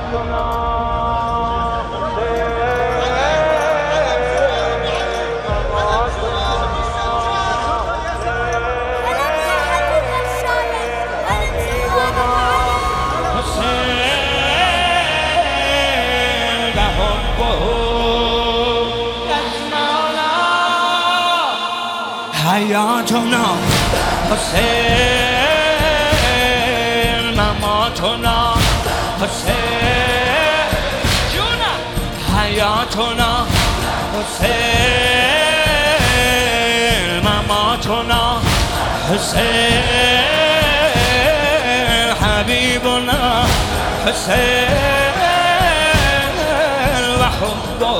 حیاتنا حسین مماتنا حسین جونا حیاتنا حسین مماتنا حسین حبیبنا حسین و حبه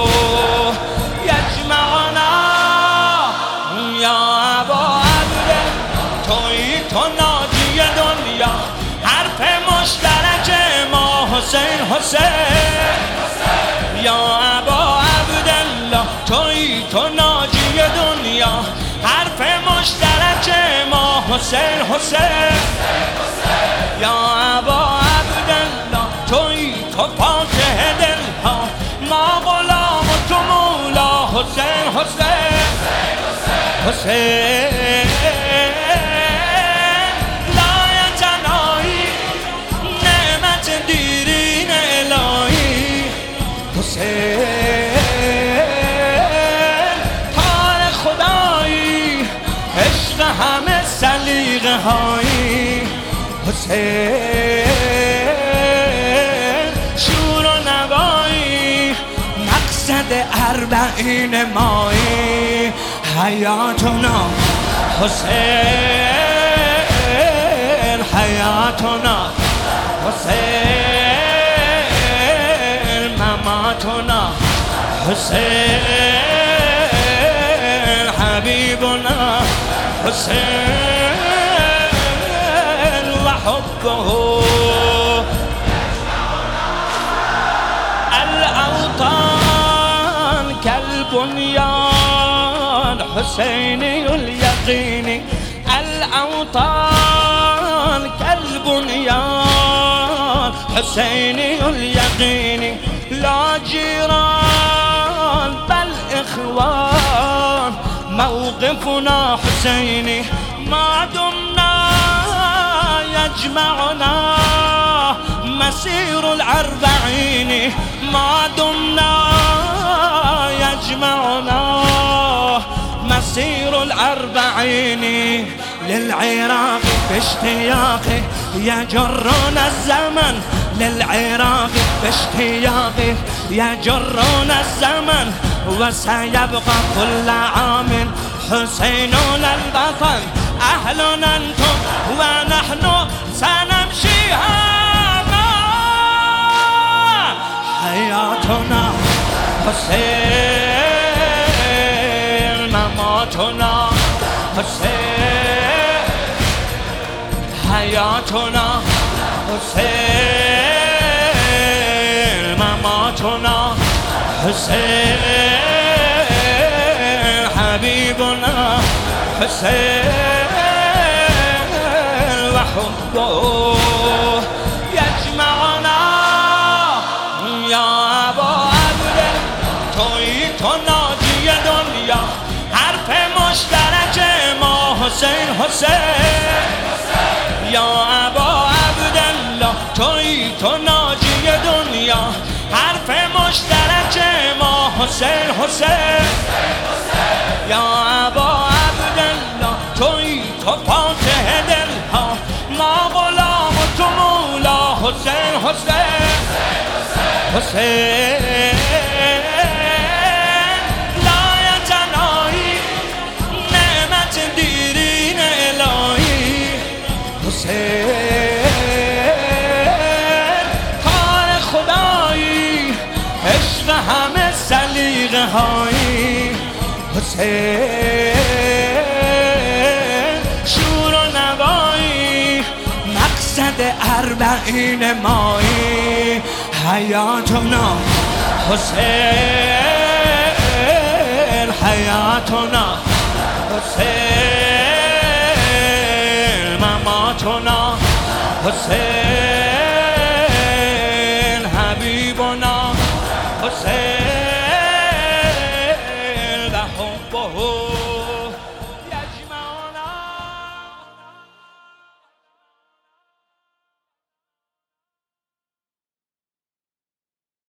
یجمعنا یا ابا عبده تویی تو ناجی دنیا حرف مشترک ما حسین حسین یا ابا عبدالله تویی تو ناجی دنیا حرف مشترک ما حسین حسین یا ابا عبدالله تویی تو فاتح دلها ما غلام و تو مولا حسین حسین حسین لایتنایی نعمت دیرین الهی حسین تار خدایی عشق همه سلیقه هایی حسین شور و نوایی مقصد اربعین مایی حیاتنا حسین حیاتنا حسین مماتنا حسین حبیبنا حسین و حبه الاوطان كالبنيان حسيني اليقين الأوطان كالبنيان حسيني اليقين لا جيران بل إخوان موقفنا حسيني ما دمنا يجمعنا مسير الأربعين ما دمنا يجمعنا مسير الأربعين للعراق باشتياقه يجرون الزمن للعراق باشتياقه يجرون الزمن وسيبقى كل عام حسيننا البطل أهلنا أنتم ونحن سنمشي هذا حياتنا حسين مماتنا حسين حياتنا حسين مماتنا حسين حبيبنا حسين وحبه يجمعنا يا ابا عبده تویی تو ناجی دنیا حرف مشترک ما حسین حسین یا ابا عبدالله تویی تو ناجی دنیا حرف مشترک ما حسین حسین یا ابا عبدالله تویی تو فاتح دلها ما غلام و تو مولا حسین حسین حسین لایتنایی نعمت دیرین الهی حسین کار خدایی عشق همه سلیقه هایی حسین شور و نوایی مقصد اربعین مایی حیاتنا حسین حیاتنا حسین مماتنا حسین حسین و حبه